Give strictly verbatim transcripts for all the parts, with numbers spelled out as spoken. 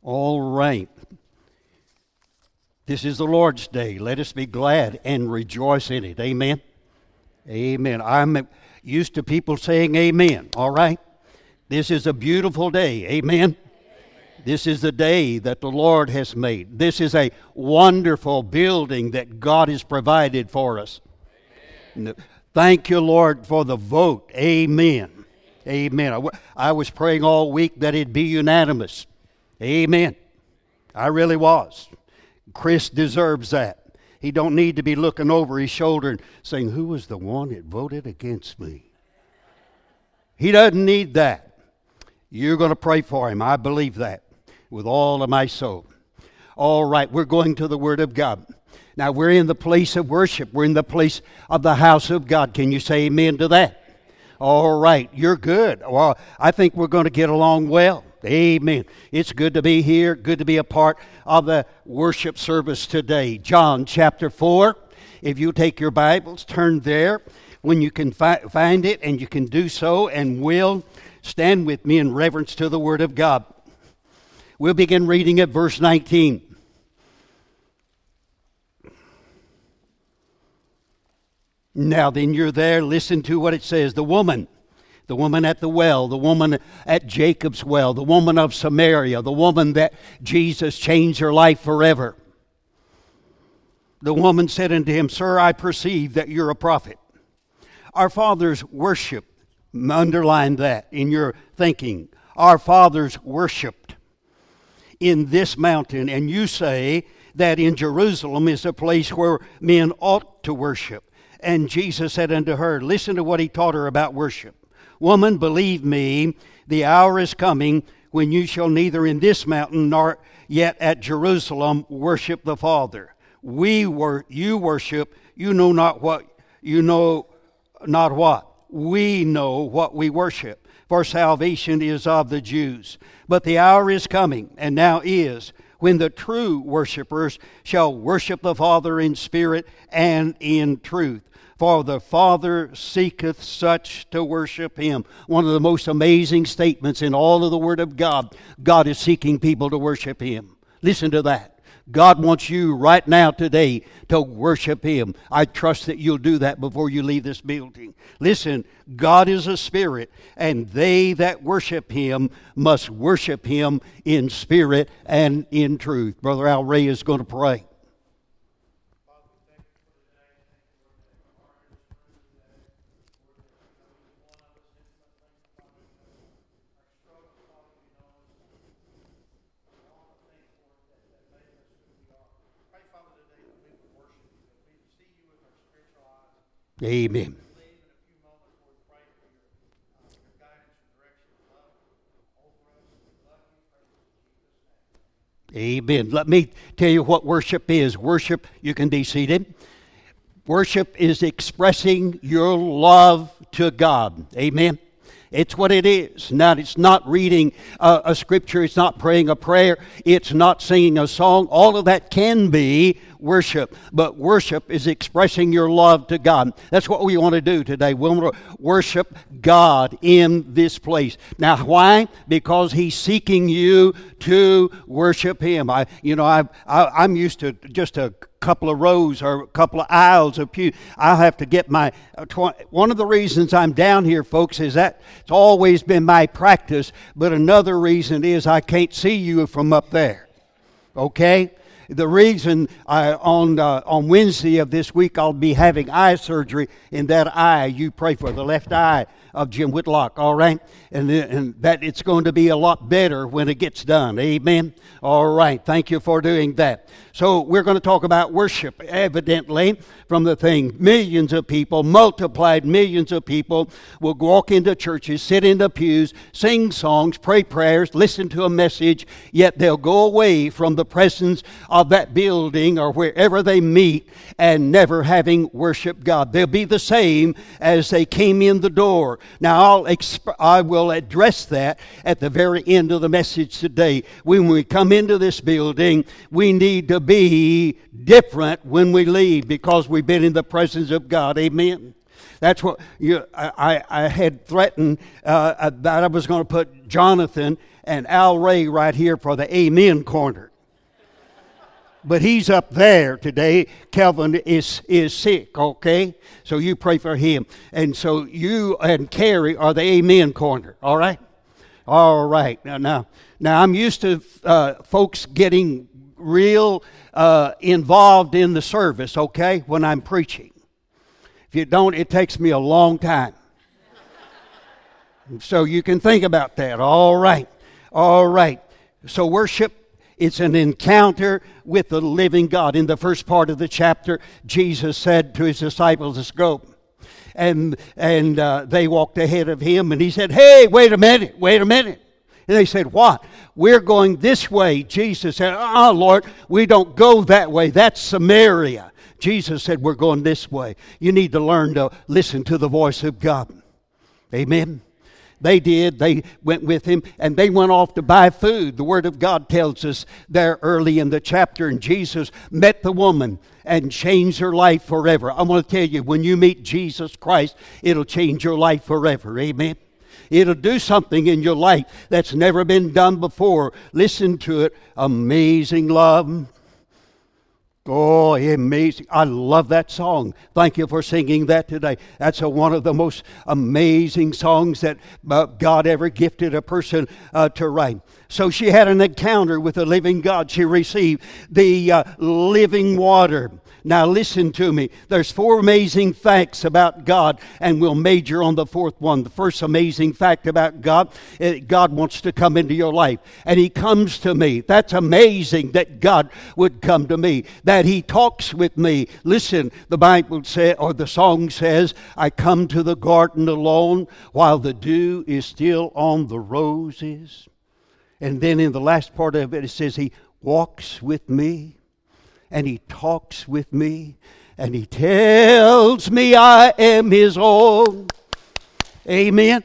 All right. This is the Lord's day. Let us be glad and rejoice in it. Amen. Amen. I'm used to people saying amen. All right. This is a beautiful day. Amen. This is the day that the Lord has made. This is a wonderful building that God has provided for us. Amen. Thank you, Lord, for the vote. Amen. Amen. I, w- I was praying all week that it'd be unanimous. Amen. I really was. Chris deserves that. He don't need to be looking over his shoulder and saying, who was the one that voted against me? He doesn't need that. You're going to pray for him. I believe that with all of my soul. All right, we're going to the Word of God. Now, we're in the place of worship. We're in the place of the house of God. Can you say amen to that? All right, you're good. Well, I think we're going to get along well. Amen. It's good to be here. Good to be a part of the worship service today. John chapter four. If you take your Bibles, turn there. When you can fi- find it, and you can do so and will, stand with me in reverence to the Word of God. We'll begin reading at verse nineteen. Now then, you're there. Listen to what it says. The woman, the woman at the well, the woman at Jacob's well, the woman of Samaria, the woman that Jesus changed her life forever. The woman said unto him, Sir, I perceive that you're a prophet. Our fathers worship. Underline that in your thinking. Our fathers worshipped in this mountain, and you say that in Jerusalem is a place where men ought to worship. And Jesus said unto her, listen to what he taught her about worship. Woman, believe me, the hour is coming when you shall neither in this mountain nor yet at Jerusalem worship the Father. We were, you worship, you know not what, you know not what. We know what we worship, for salvation is of the Jews. But the hour is coming, and now is, when the true worshipers shall worship the Father in spirit and in truth. For the Father seeketh such to worship Him. One of the most amazing statements in all of the Word of God. God is seeking people to worship Him. Listen to that. God wants you right now today to worship Him. I trust that you'll do that before you leave this building. Listen, God is a spirit, and they that worship Him must worship Him in spirit and in truth. Brother Al Ray is going to pray. Amen. Amen. Let me tell you what worship is. Worship, you can be seated. Worship is expressing your love to God. Amen. It's what it is. Now, it's not reading a, a scripture. It's not praying a prayer. It's not singing a song. All of that can be worship. But worship is expressing your love to God. That's what we want to do today. We want to worship God in this place. Now, why? Because He's seeking you to worship Him. I, you know, I, I, I'm used to just a couple of rows or a couple of aisles of pew. I'll have to get my uh, tw- one of the reasons I'm down here, folks, is that it's always been my practice, but another reason is I can't see you from up there. Okay? The reason I, on uh, on Wednesday of this week I'll be having eye surgery in that eye you pray for, the left eye of Jim Whitlock, all right? And, and that it's going to be a lot better when it gets done. Amen? All right. Thank you for doing that. So we're going to talk about worship, evidently, from the thing. Millions of people, multiplied millions of people will walk into churches, sit in the pews, sing songs, pray prayers, listen to a message, yet they'll go away from the presence of that building or wherever they meet and never having worshiped God. They'll be the same as they came in the door. Now, I'll exp- I will address that at the very end of the message today. When we come into this building, we need to be different when we leave because we've been in the presence of God. Amen. That's what you, I, I had threatened uh, that I was going to put Jonathan and Al Ray right here for the amen corner. But he's up there today. Kelvin is, is sick, okay? So you pray for him. And so you and Carrie are the amen corner, all right? All right. Now, now, now I'm used to uh, folks getting real uh, involved in the service, okay, when I'm preaching. If you don't, it takes me a long time. So you can think about that. All right. All right. So worship, it's an encounter with the living God. In the first part of the chapter, Jesus said to his disciples, let's go. And, and uh, they walked ahead of him, and he said, hey, wait a minute, wait a minute. And they said, what? We're going this way. Jesus said, oh, Lord, we don't go that way. That's Samaria. Jesus said, we're going this way. You need to learn to listen to the voice of God. Amen. They did. They went with him, and they went off to buy food. The Word of God tells us there early in the chapter, and Jesus met the woman and changed her life forever. I want to tell you, when you meet Jesus Christ, it'll change your life forever. Amen. It'll do something in your life that's never been done before. Listen to it. Amazing love. Oh, amazing. I love that song. Thank you for singing that today. That's a, one of the most amazing songs that uh, God ever gifted a person uh, to write. So she had an encounter with the living God. She received the uh, living water. Now listen to me. There's four amazing facts about God, and we'll major on the fourth one. The first amazing fact about God, God wants to come into your life, and He comes to me. That's amazing that God would come to me, that He talks with me. Listen, the Bible says, or the song says, I come to the garden alone while the dew is still on the roses. And then in the last part of it, it says He walks with me. And He talks with me, and He tells me I am His own. Amen.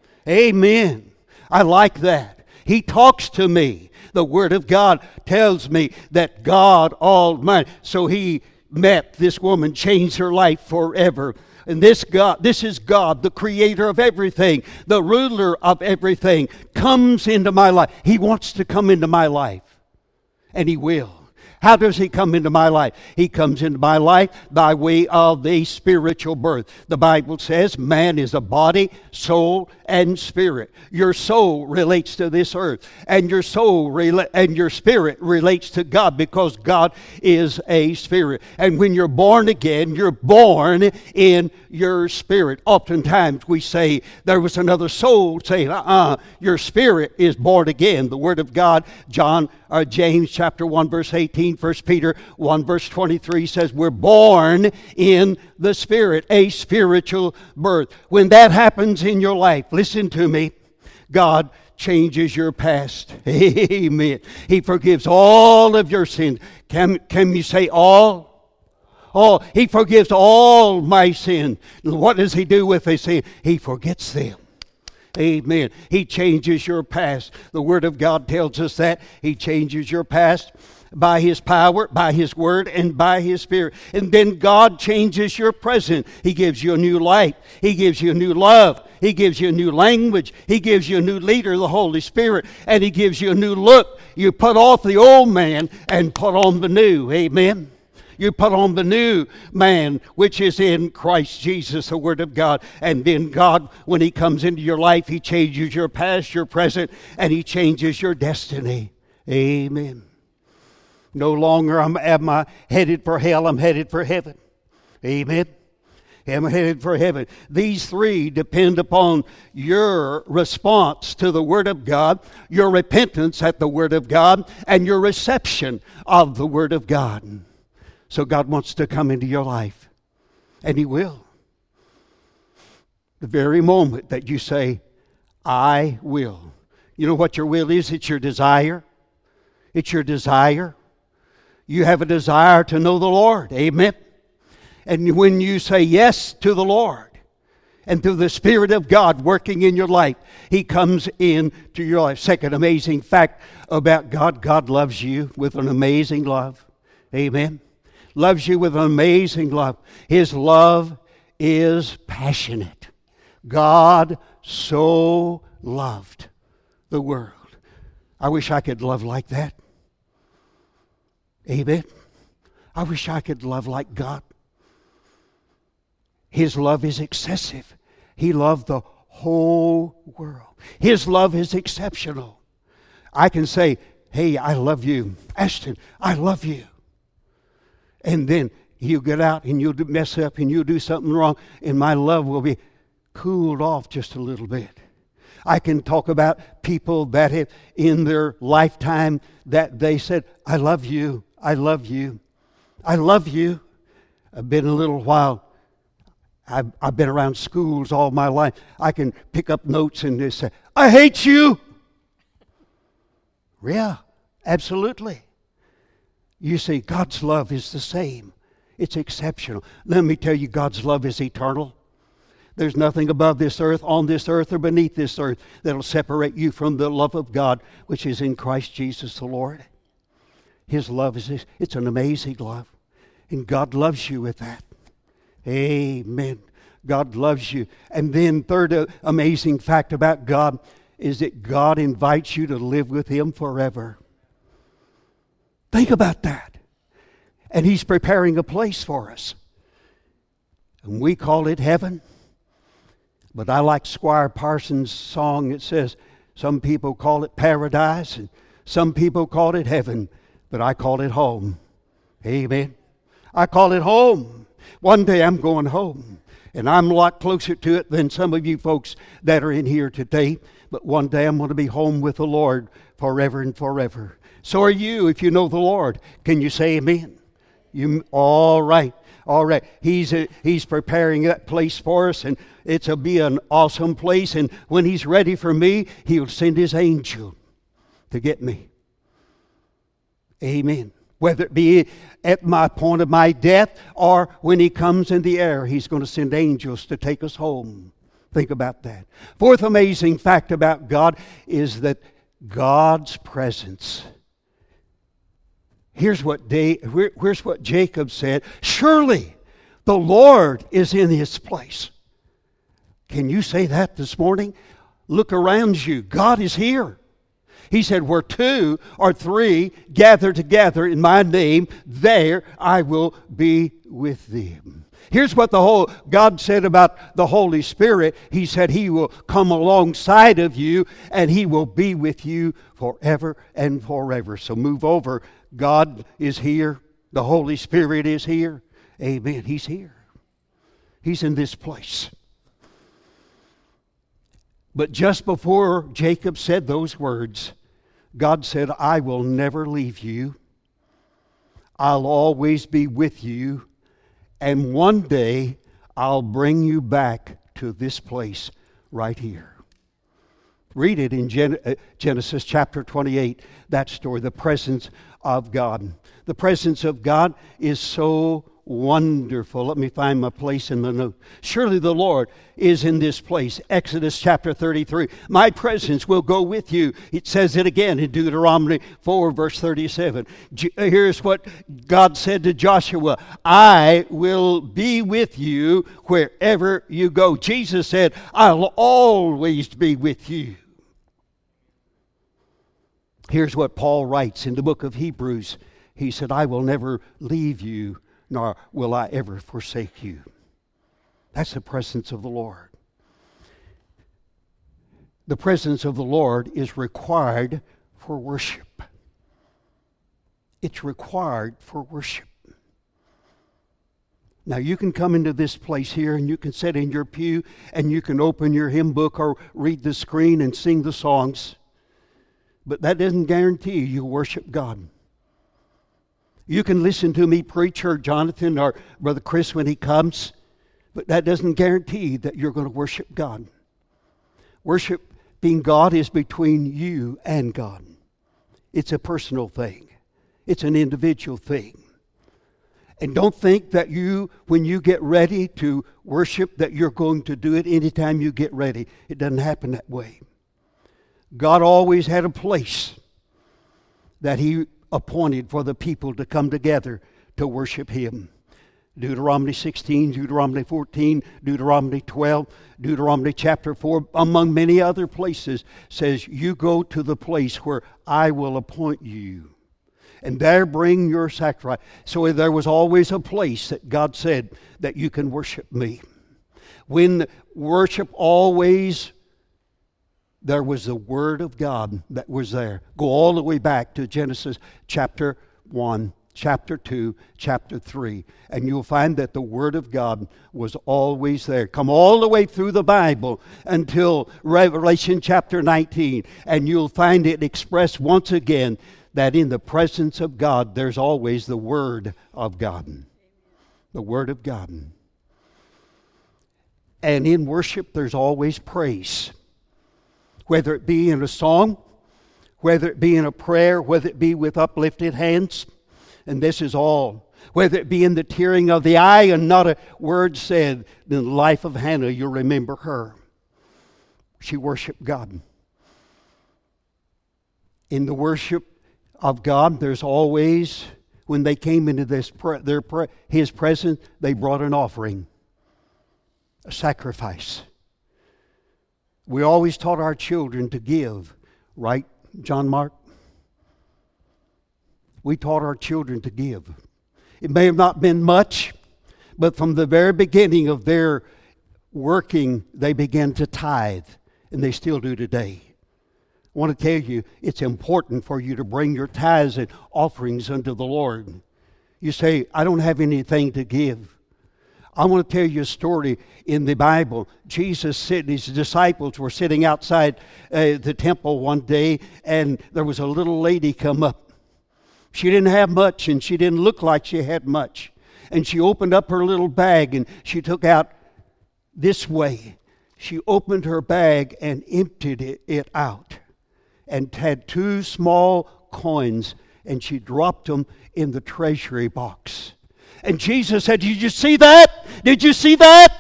Amen. I like that. He talks to me. The Word of God tells me that God Almighty. So He met this woman, changed her life forever. And this God, this is God, the creator of everything, the ruler of everything, comes into my life. He wants to come into my life, and He will. How does He come into my life? He comes into my life by way of the spiritual birth. The Bible says man is a body, soul, and spirit. Your soul relates to this earth, and your soul rela- and your spirit relates to God, because God is a spirit. And when you're born again, you're born in your spirit. Oftentimes we say there was another soul, saying, uh-uh, your spirit is born again. The Word of God, John or James chapter one verse eighteen, First Peter one verse twenty-three says we're born in the Spirit, a spiritual birth. When that happens in your life, listen to me, God changes your past. Amen. He forgives all of your sins. Can, can you say all? All. He forgives all my sin. What does He do with the sin? He forgets them. Amen. He changes your past. The Word of God tells us that. He changes your past by His power, by His Word, and by His Spirit. And then God changes your present. He gives you a new life. He gives you a new love. He gives you a new language. He gives you a new leader, the Holy Spirit. And He gives you a new look. You put off the old man and put on the new. Amen. You put on the new man, which is in Christ Jesus, the Word of God. And then God, when He comes into your life, He changes your past, your present, and He changes your destiny. Amen. No longer am, am I headed for hell, I'm headed for heaven. Amen. I'm headed for heaven. These three depend upon your response to the Word of God, your repentance at the Word of God, and your reception of the Word of God. So God wants to come into your life, and He will. The very moment that you say, I will. You know what your will is? It's your desire. It's your desire. You have a desire to know the Lord. Amen. And when you say yes to the Lord, and through the Spirit of God working in your life, He comes into your life. Second amazing fact about God, God loves you with an amazing love. Amen. Loves you with an amazing love. His love is passionate. God so loved the world. I wish I could love like that. Amen. I wish I could love like God. His love is excessive. He loved the whole world. His love is exceptional. I can say, hey, I love you. Ashton, I love you. And then you get out and you'll mess up and you'll do something wrong, and my love will be cooled off just a little bit. I can talk about people that have in their lifetime that they said, I love you, I love you, I love you. I've been a little while. I've, I've been around schools all my life. I can pick up notes and they say, I hate you. Yeah, absolutely. You see, God's love is the same. It's exceptional. Let me tell you, God's love is eternal. There's nothing above this earth, on this earth, or beneath this earth that'll separate you from the love of God, which is in Christ Jesus the Lord. His love is, it's an amazing love. And God loves you with that. Amen. God loves you. And then third uh, amazing fact about God is that God invites you to live with Him forever. Think about that. And He's preparing a place for us. And we call it heaven. But I like Squire Parsons' song. It says, some people call it paradise and some people call it heaven, but I call it home. Amen. I call it home. One day I'm going home, and I'm a lot closer to it than some of you folks that are in here today. But one day I'm going to be home with the Lord forever and forever. So are you, if you know the Lord. Can you say amen? You all right. All right. He's a, he's preparing that place for us, and it's a be an awesome place. And when He's ready for me, He'll send His angel to get me. Amen. Whether it be at my point of my death or when He comes in the air, He's going to send angels to take us home. Think about that. Fourth amazing fact about God is that God's presence. Here's what, da- here's what Jacob said. Surely the Lord is in His place. Can you say that this morning? Look around you. God is here. He said, where two or three gather together in my name, there I will be with them. Here's what the whole God said about the Holy Spirit. He said He will come alongside of you and He will be with you forever and forever. So move over. God is here. The Holy Spirit is here. Amen. He's here. He's in this place. But just before Jacob said those words, God said, I will never leave you. I'll always be with you. And one day, I'll bring you back to this place right here. Read it in Gen- uh, Genesis chapter twenty-eight, that story, the presence of God. The presence of God is so wonderful. Let me find my place in the note. Surely the Lord is in this place. Exodus chapter thirty-three. My presence will go with you. It says it again in Deuteronomy four, verse thirty-seven. Here's what God said to Joshua. I will be with you wherever you go. Jesus said, I'll always be with you. Here's what Paul writes in the book of Hebrews. He said, I will never leave you, nor will I ever forsake you. That's the presence of the Lord. The presence of the Lord is required for worship. It's required for worship. Now you can come into this place here and you can sit in your pew and you can open your hymn book or read the screen and sing the songs. But that doesn't guarantee you worship God. You can listen to me preach or Jonathan or Brother Chris when he comes, but that doesn't guarantee that you're going to worship God. Worshiping God is between you and God. It's a personal thing. It's an individual thing. And don't think that you, when you get ready to worship, that you're going to do it anytime you get ready. It doesn't happen that way. God always had a place that He appointed for the people to come together to worship Him. Deuteronomy sixteen, Deuteronomy fourteen, Deuteronomy twelve, Deuteronomy chapter four, among many other places, says, you go to the place where I will appoint you, and there bring your sacrifice. So there was always a place that God said that you can worship me. When worship always, there was the Word of God that was there. Go all the way back to Genesis chapter one. Chapter two, chapter three, and you'll find that the Word of God was always there. Come all the way through the Bible until Revelation chapter nineteen, and you'll find it expressed once again that in the presence of God, there's always the Word of God. The Word of God. And in worship, there's always praise. Whether it be in a song, whether it be in a prayer, whether it be with uplifted hands. And this is all. Whether it be in the tearing of the eye and not a word said, in the life of Hannah, you'll remember her. She worshiped God. In the worship of God, there's always, when they came into this their His presence, they brought an offering, a sacrifice. We always taught our children to give, right, John Mark? We taught our children to give. It may have not been much, but from the very beginning of their working, they began to tithe, and they still do today. I want to tell you, it's important for you to bring your tithes and offerings unto the Lord. You say, I don't have anything to give. I want to tell you a story in the Bible. Jesus said his disciples were sitting outside uh, the temple one day, and there was a little lady come up. She didn't have much, and she didn't look like she had much. And she opened up her little bag, and she took out this way. She opened her bag and emptied it, it out, and had two small coins, and she dropped them in the treasury box. And Jesus said, did you see that? Did you see that?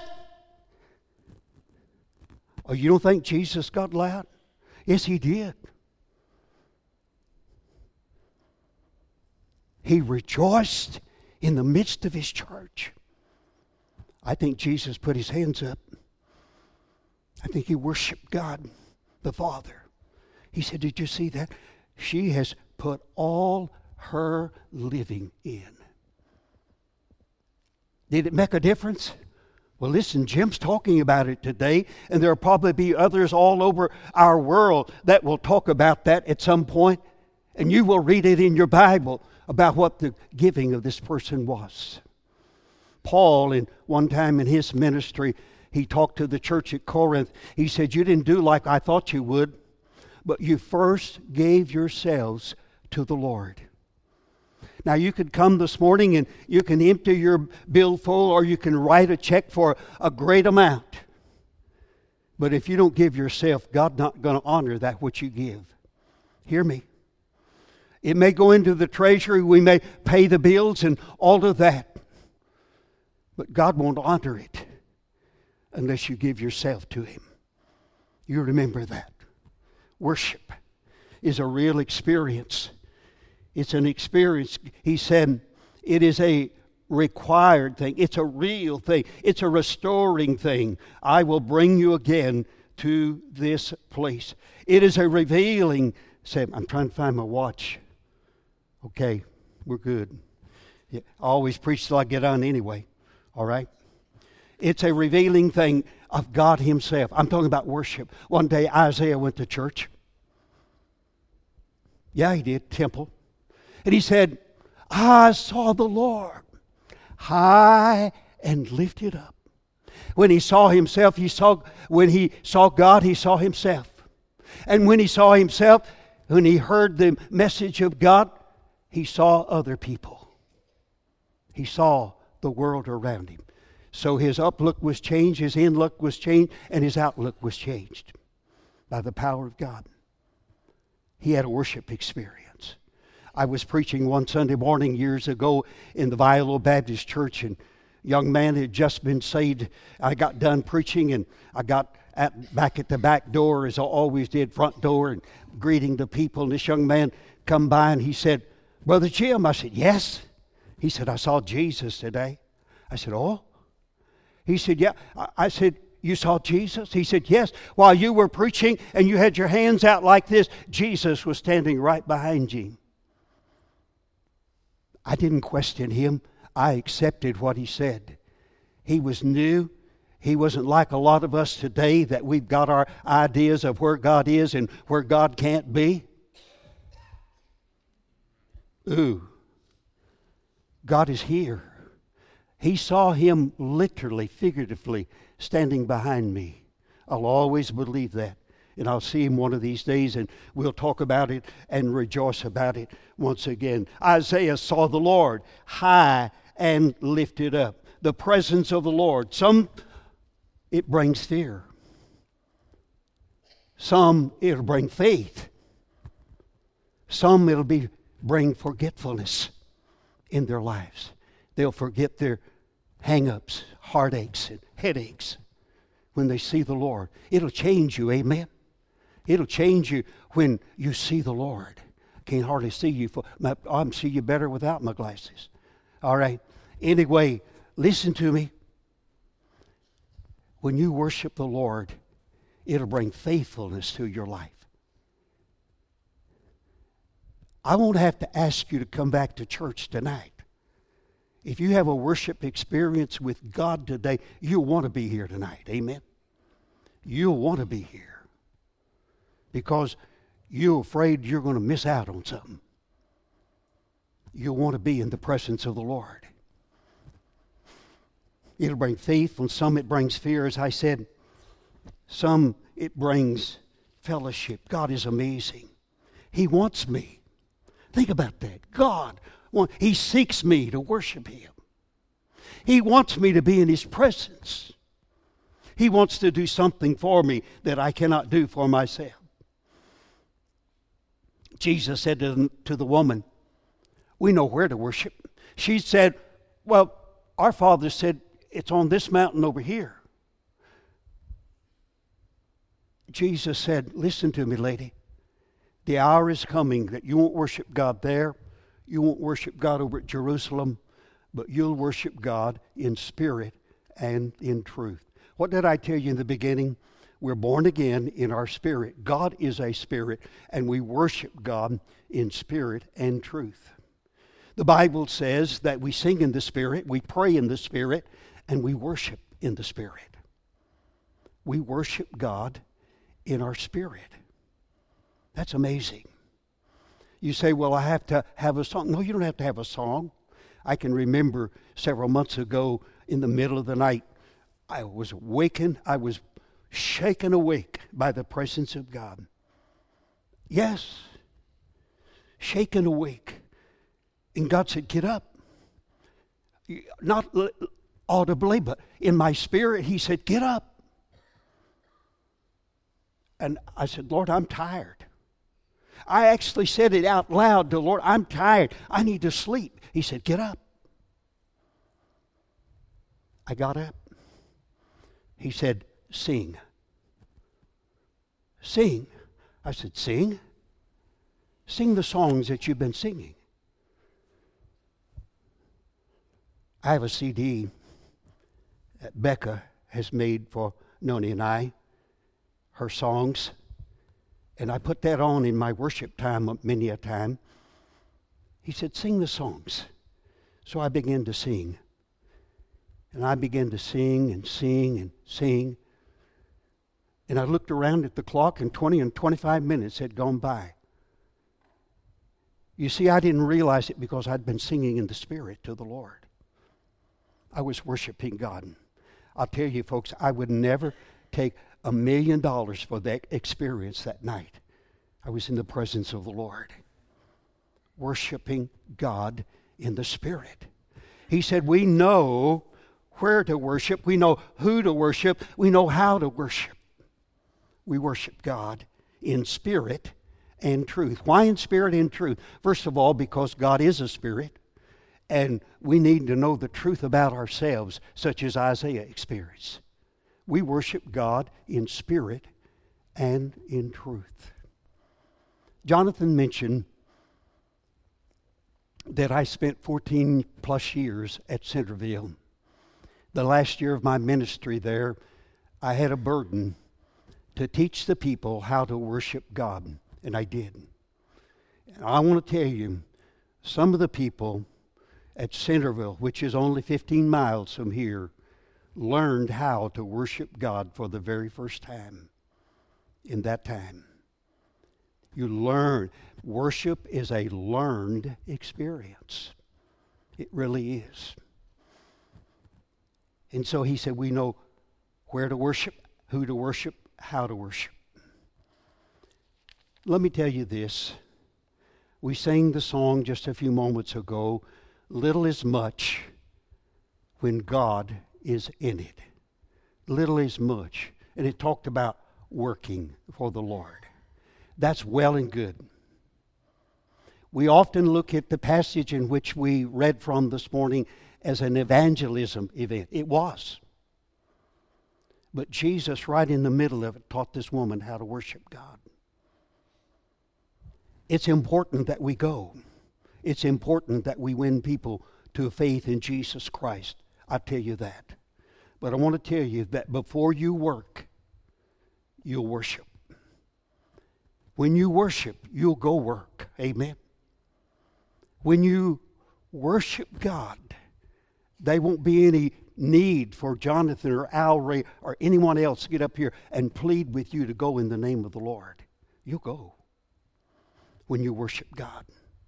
Oh, you don't think Jesus got loud? Yes, he did. He rejoiced in the midst of his church. I think Jesus put his hands up. I think he worshiped God, the Father. He said, did you see that? She has put all her living in. Did it make a difference? Well, listen, Jim's talking about it today, and there will probably be others all over our world that will talk about that at some point, and you will read it in your Bible about what the giving of this person was. Paul, in one time in his ministry, he talked to the church at Corinth. He said, you didn't do like I thought you would, but you first gave yourselves to the Lord. Now, you could come this morning and you can empty your bill full, or you can write a check for a great amount. But if you don't give yourself, God's not going to honor that which you give. Hear me. It may go into the treasury. We may pay the bills and all of that. But God won't honor it unless you give yourself to Him. You remember that. Worship is a real experience. It's an experience. He said it is a required thing. It's a real thing. It's a restoring thing. I will bring you again to this place. It is a revealing. Say, I'm trying to find my watch. Okay, we're good. Yeah, I always preach till I get on anyway. All right? It's a revealing thing of God Himself. I'm talking about worship. One day Isaiah went to church. Yeah, he did, temple. And he said, I saw the Lord high and lifted up. When he saw himself, he saw, when he saw God, he saw himself. And when he saw himself, when he heard the message of God, he saw other people. He saw the world around him. So his uplook was changed, his inlook was changed, and his outlook was changed by the power of God. He had a worship experience. I was preaching one Sunday morning years ago in the Violo Baptist Church, and a young man had just been saved. I got done preaching, and I got at, back at the back door, as I always did, front door, and greeting the people. And this young man come by, and he said, Brother Jim. I said, yes. He said, I saw Jesus today. I said, oh? He said, yeah. I said, you saw Jesus? He said, yes. While you were preaching and you had your hands out like this, Jesus was standing right behind you. I didn't question him. I accepted what he said. He was new. He wasn't like a lot of us today that we've got our ideas of where God is and where God can't be. Ooh. God is here. He saw him literally, figuratively, standing behind me. I'll always believe that. And I'll see him one of these days, and we'll talk about it and rejoice about it once again. Isaiah saw the Lord high and lifted up. The presence of the Lord. Some, it brings fear. Some, it'll bring faith. Some, it'll be bring forgetfulness in their lives. They'll forget their hang-ups, heartaches, and headaches when they see the Lord. It'll change you, amen? It'll change you when you see the Lord. Can't hardly see you. For, I see you better without my glasses. All right. Anyway, listen to me. When you worship the Lord, it'll bring faithfulness to your life. I won't have to ask you to come back to church tonight. If you have a worship experience with God today, you'll want to be here tonight. Amen? You'll want to be here. Because you're afraid you're going to miss out on something. You'll want to be in the presence of the Lord. It'll bring faith, and some it brings fear, as I said. Some it brings fellowship. God is amazing. He wants me. Think about that. God, He seeks me to worship Him. He wants me to be in His presence. He wants to do something for me that I cannot do for myself. Jesus said to, to the woman, we know where to worship. She said, well, our Father said it's on this mountain over here. Jesus said, listen to me, lady. The hour is coming that you won't worship God there. You won't worship God over at Jerusalem, but you'll worship God in spirit and in truth. What did I tell you in the beginning? We're born again in our spirit. God is a spirit, and we worship God in spirit and truth. The Bible says that we sing in the Spirit, we pray in the Spirit, and we worship in the Spirit. We worship God in our spirit. That's amazing. You say, well, I have to have a song. No, you don't have to have a song. I can remember several months ago in the middle of the night, I was wakened, I was shaken awake by the presence of God. Yes, shaken awake. And God said, get up. Not audibly, but in my spirit, He said, get up. And I said, Lord, I'm tired. I actually said it out loud to the Lord, I'm tired. I need to sleep. He said, get up. I got up. He said, sing. Sing. I said, sing? Sing the songs that you've been singing. I have a C D that Becca has made for Noni and I, her songs. And I put that on in my worship time many a time. He said, sing the songs. So I began to sing. And I began to sing and sing and sing. And I looked around at the clock, and twenty and twenty-five minutes had gone by. You see, I didn't realize it because I'd been singing in the Spirit to the Lord. I was worshiping God. I'll tell you, folks, I would never take a million dollars for that experience that night. I was in the presence of the Lord, worshiping God in the Spirit. He said, we know where to worship. We know who to worship. We know how to worship. We worship God in spirit and truth. Why in spirit and truth? First of all, because God is a spirit, and we need to know the truth about ourselves, such as Isaiah experienced. We worship God in spirit and in truth. Jonathan mentioned that I spent fourteen plus years at Centerville. the last year of my ministry there, I had a burden to teach the people how to worship God, and I did. And I want to tell you, some of the people at Centerville, which is only fifteen miles from here, learned how to worship God for the very first time in that time. You learn. Worship is a learned experience. It really is. And so he said, we know where to worship, who to worship, how to worship. Let me tell you this. We sang the song just a few moments ago, little is much when God is in it. Little is much. And it talked about working for the Lord. That's well and good. We often look at the passage in which we read from this morning as an evangelism event. It was. But Jesus, right in the middle of it, taught this woman how to worship God. It's important that we go. It's important that we win people to faith in Jesus Christ. I tell you that. But I want to tell you that before you work, you'll worship. When you worship, you'll go work. Amen. When you worship God, there won't be any need for Jonathan or Al Ray or anyone else to get up here and plead with you to go in the name of the Lord. You'll go when you worship God.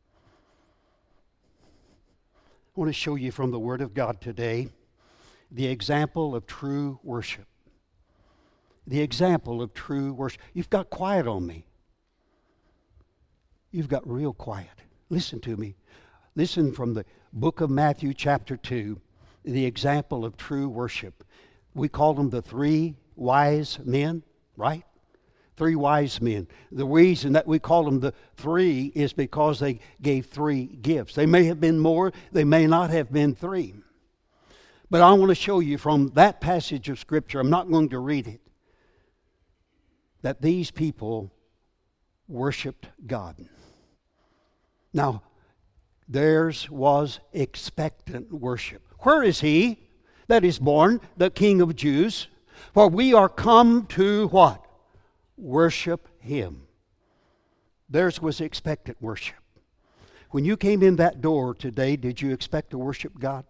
I want to show you from the Word of God today the example of true worship. The example of true worship. You've got quiet on me. You've got real quiet. Listen to me. Listen from the book of Matthew chapter two, the example of true worship. We call them the three wise men, right? Three wise men. The reason that we call them the three is because they gave three gifts. They may have been more, they may not have been three. But I want to show you from that passage of Scripture, I'm not going to read it, that these people worshiped God. Now, theirs was expectant worship. Where is he that is born, the King of Jews? For we are come to what? Worship him. Theirs was expectant worship. When you came in that door today, did you expect to worship God?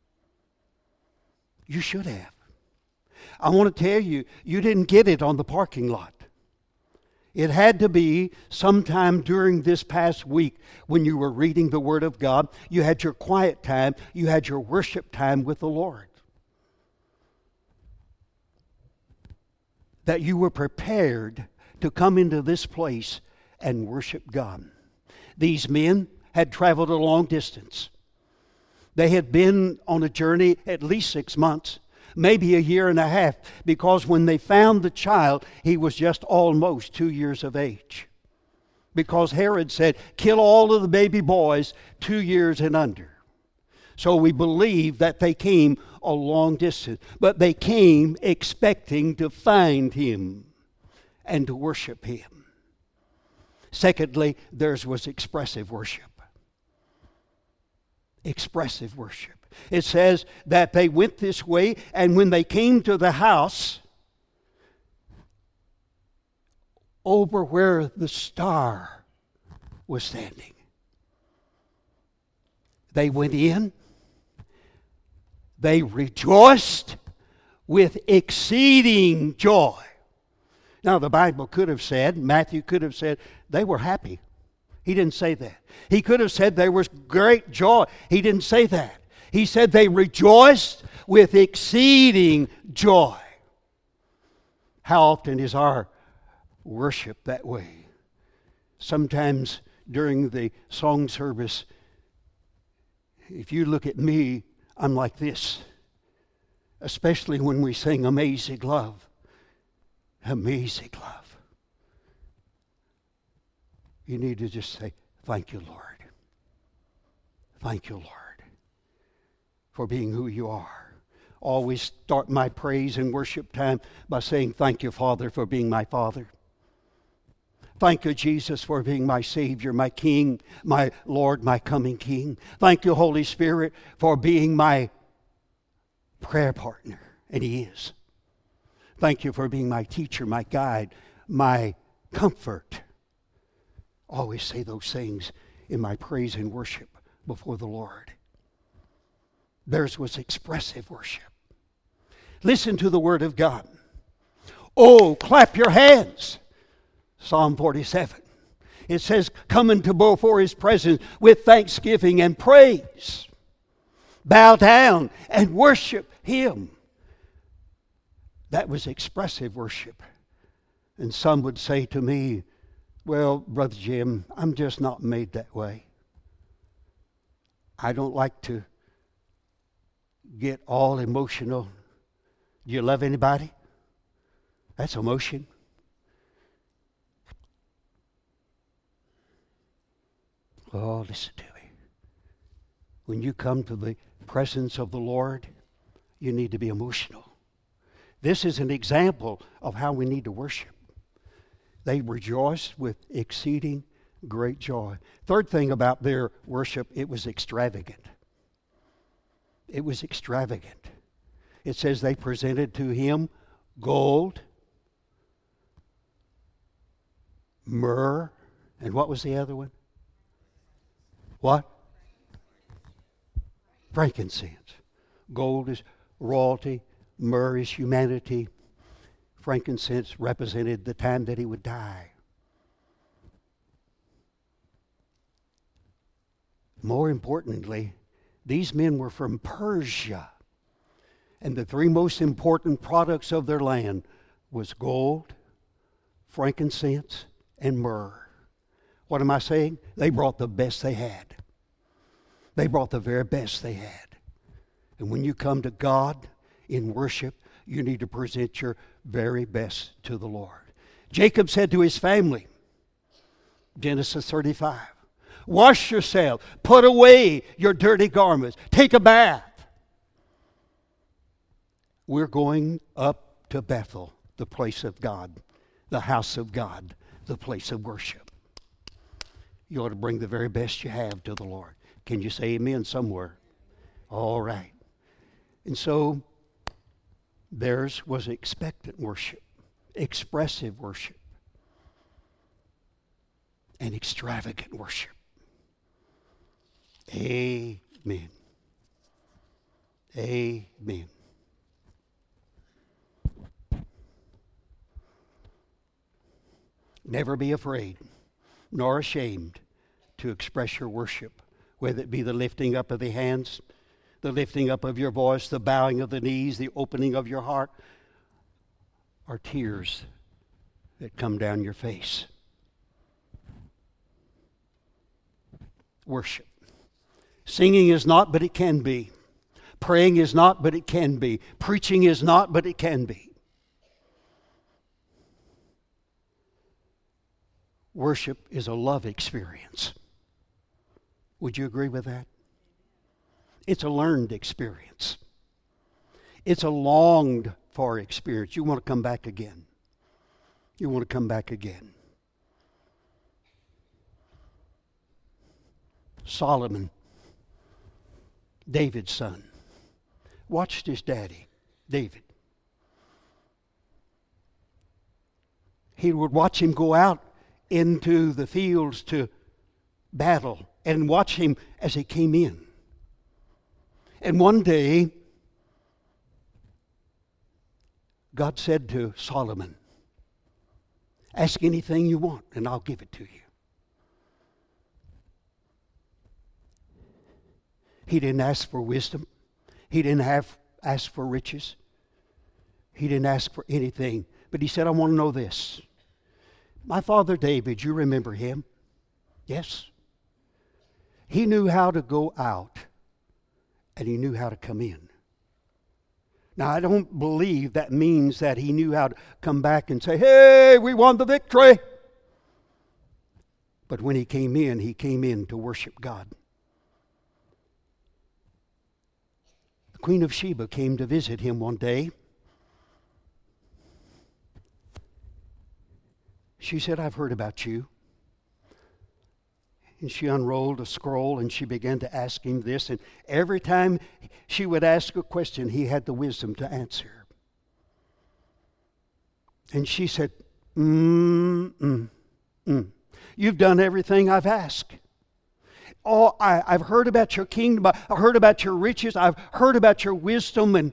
You should have. I want to tell you, you didn't get it on the parking lot. It had to be sometime during this past week when you were reading the Word of God. You had your quiet time. You had your worship time with the Lord. That you were prepared to come into this place and worship God. These men had traveled a long distance. They had been on a journey at least six months. Maybe a year and a half, because when they found the child, he was just almost two years of age. Because Herod said, kill all of the baby boys two years and under. So we believe that they came a long distance, but they came expecting to find him and to worship him. Secondly, theirs was expressive worship. Expressive worship. It says that they went this way, and when they came to the house over where the star was standing, they went in, they rejoiced with exceeding joy. Now, the Bible could have said, Matthew could have said, they were happy. He didn't say that. He could have said there was great joy. He didn't say that. He said they rejoiced with exceeding joy. How often is our worship that way? Sometimes during the song service, if you look at me, I'm like this. Especially when we sing Amazing Love. Amazing love. You need to just say, thank you, Lord. Thank you, Lord, for being who you are. Always start my praise and worship time by saying, thank you, Father, for being my Father. Thank you, Jesus, for being my Savior, my King, my Lord, my coming King. Thank you, Holy Spirit, for being my prayer partner, and He is. Thank you for being my teacher, my guide, my comfort. Always say those things in my praise and worship before the Lord. Theirs was expressive worship. Listen to the Word of God. Oh, clap your hands. Psalm forty-seven. It says, come into before His presence with thanksgiving and praise. Bow down and worship Him. That was expressive worship. And some would say to me, well, Brother Jim, I'm just not made that way. I don't like to get all emotional. Do you love anybody? That's emotion. Oh, listen to me. When you come to the presence of the Lord, you need to be emotional. This is an example of how we need to worship. They rejoiced with exceeding great joy. Third thing about their worship, it was extravagant. It was extravagant. It says they presented to Him gold, myrrh, and what was the other one? What? Frankincense. Gold is royalty. Myrrh is humanity. Frankincense represented the time that He would die. More importantly, these men were from Persia. And the three most important products of their land was gold, frankincense, and myrrh. What am I saying? They brought the best they had. They brought the very best they had. And when you come to God in worship, you need to present your very best to the Lord. Jacob said to his family, Genesis thirty-five, wash yourself, put away your dirty garments, take a bath. We're going up to Bethel, the place of God, the house of God, the place of worship. You ought to bring the very best you have to the Lord. Can you say amen somewhere? All right. And so theirs was expectant worship, expressive worship, and extravagant worship. Amen. Amen. Never be afraid nor ashamed to express your worship, whether it be the lifting up of the hands, the lifting up of your voice, the bowing of the knees, the opening of your heart, or tears that come down your face. Worship. Singing is not, but it can be. Praying is not, but it can be. Preaching is not, but it can be. Worship is a love experience. Would you agree with that? It's a learned experience. It's a longed for experience. You want to come back again. You want to come back again. Solomon, David's son, watched his daddy, David. He would watch him go out into the fields to battle and watch him as he came in. And one day, God said to Solomon, ask anything you want and I'll give it to you. He didn't ask for wisdom. He didn't have ask for riches. He didn't ask for anything. But he said, I want to know this. My father David, you remember him? Yes. He knew how to go out and he knew how to come in. Now, I don't believe that means that he knew how to come back and say, hey, we won the victory. But when he came in, he came in to worship God. The Queen of Sheba came to visit him one day. She said, I've heard about you. And she unrolled a scroll and she began to ask him this. And every time she would ask a question, he had the wisdom to answer. And she said, mm, mm, mm. You've done everything I've asked. Oh, I, I've heard about your kingdom. I've heard about your riches. I've heard about your wisdom. And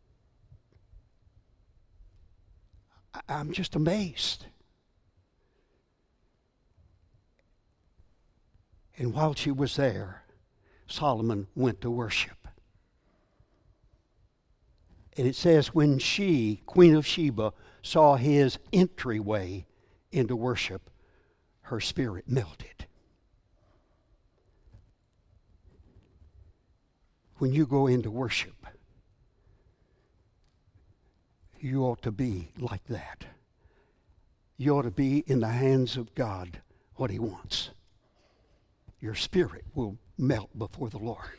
I'm just amazed. And while she was there, Solomon went to worship. And it says, when she, Queen of Sheba, saw his entryway into worship, her spirit melted. When you go into worship, you ought to be like that. You ought to be in the hands of God what He wants. Your spirit will melt before the Lord.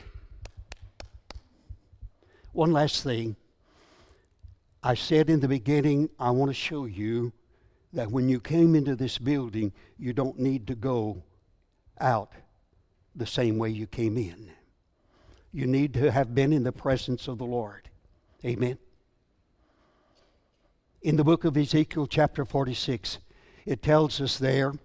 One last thing. I said in the beginning, I want to show you that when you came into this building, you don't need to go out the same way you came in. You need to have been in the presence of the Lord. Amen. In the book of Ezekiel, chapter forty-six, it tells us there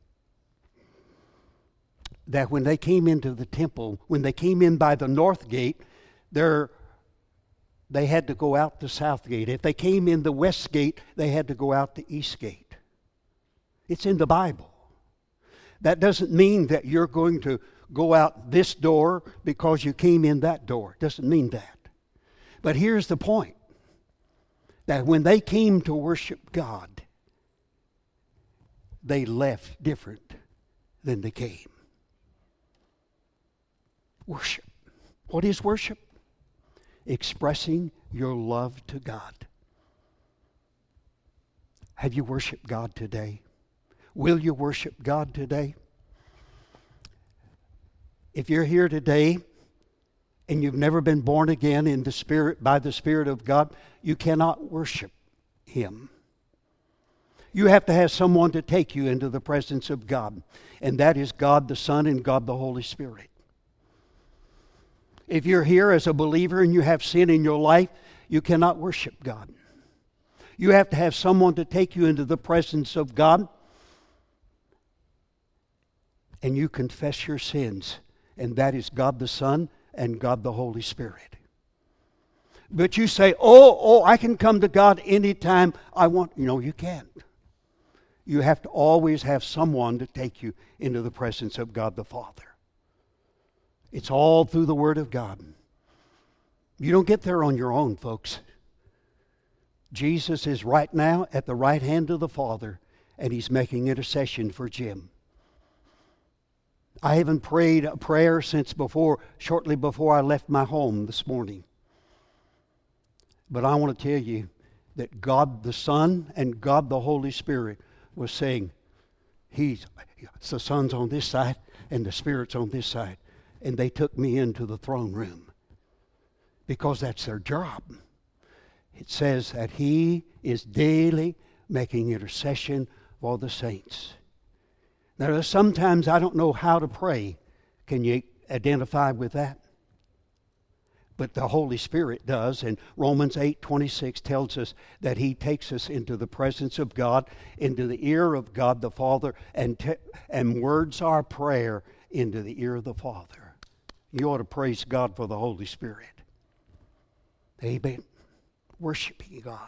that when they came into the temple, when they came in by the north gate, there they had to go out the south gate. If they came in the west gate, they had to go out the east gate. It's in the Bible. That doesn't mean that you're going to go out this door because you came in that door. It doesn't mean that. But here's the point. That when they came to worship God, they left different than they came. Worship. What is worship? Expressing your love to God. Have you worshiped God today? Will you worship God today? If you're here today and you've never been born again in the Spirit, by the Spirit of God, you cannot worship Him. You have to have someone to take you into the presence of God, and that is God the Son and God the Holy Spirit. If you're here as a believer and you have sin in your life, you cannot worship God. You have to have someone to take you into the presence of God, and you confess your sins, and that is God the Son and God the Holy Spirit. But you say, oh, oh, I can come to God anytime I want. You know, you can't. You have to always have someone to take you into the presence of God the Father. It's all through the Word of God. You don't get there on your own, folks. Jesus is right now at the right hand of the Father, and He's making intercession for Jim. I haven't prayed a prayer since before, shortly before I left my home this morning. But I want to tell you that God the Son and God the Holy Spirit was saying, He's the Son's on this side and the Spirit's on this side. And they took me into the throne room because that's their job. It says that He is daily making intercession for the saints. Now, sometimes I don't know how to pray. Can you identify with that? But the Holy Spirit does, and Romans eight twenty-six tells us that He takes us into the presence of God, into the ear of God the Father, and, te- and words our prayer into the ear of the Father. You ought to praise God for the Holy Spirit. Amen. Worshiping God.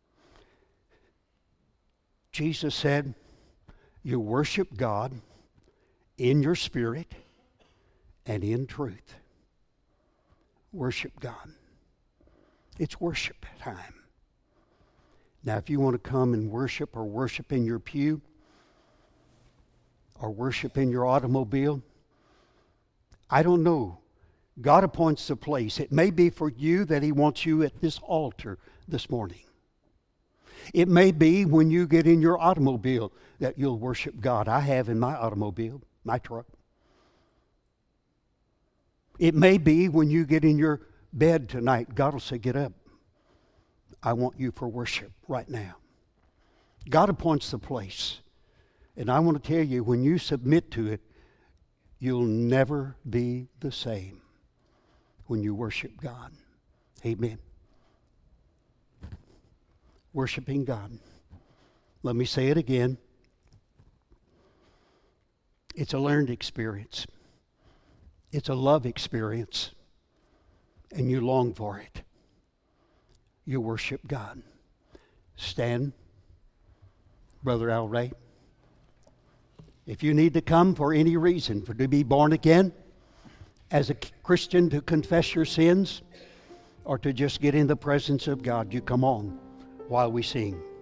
Jesus said, you worship God in your spirit and in truth. Worship God. It's worship time. Now, if you want to come and worship or worship in your pew or worship in your automobile, I don't know. God appoints the place. It may be for you that He wants you at this altar this morning. It may be when you get in your automobile that you'll worship God. I have in my automobile, my truck. It may be when you get in your bed tonight, God will say, get up. I want you for worship right now. God appoints the place. And I want to tell you, when you submit to it, You'll never be the same when you worship God. Amen. Worshiping God. Let me say it again. It's a learned experience. It's a love experience. And you long for it. You worship God. Stand, Brother Al Ray. If you need to come for any reason, for to be born again, as a Christian to confess your sins, or to just get in the presence of God, you come on while we sing.